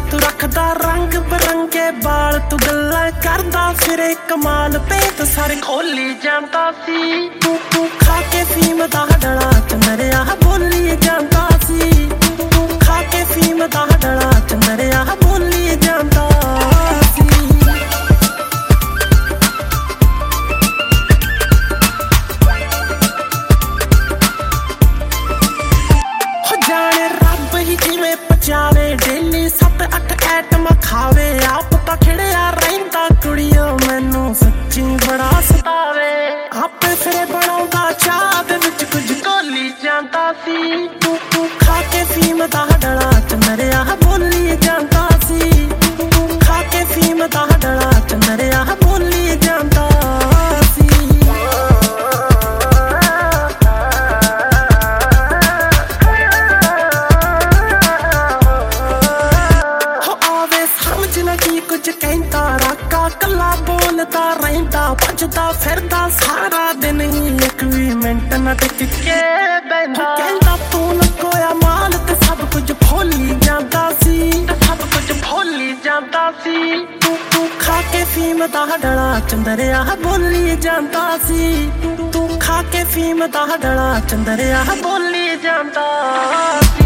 तू रखदा रंग बिरंगे बाल, तू गल्लां करदा फिरे कमाल, पेट सारे खोली जांदा सी। तू खा के फीम दा डला चंदरिया बोली जांदा सी। तू खा के फीम दा डला चंदरिया बोली जांदा सी। जाने रब ही जिवें पचावे, डेली 7-8 ऐटम खावे, आप तां खिड़िया रहिंदा कुड़ियो मैनू सच्ची बड़ा सतावे। आपे फिरे बनाउंदा चाह दे विच कुछ घोली जांदा सी। तू खा के फीम दा डला चंदरिया बोली जांदा सी। तू खा के फीम दा डला चंदरिया बोली जांदा सी। की कुछ कहता राका कला बोलता रहिंदा, भजदा फिरदा सारा दिन ही, एक भी मिंट न टिक के बहिंदा। कहंदा तू लकोया माल ते सब कुछ भोली जांदा सी, सब कुछ भोली जांदा सी। तू खा के फीम दा डला चंदरिया बोली जांदा सी। तू खा के फीम दा डला चंदरिया बोली जांदा सी।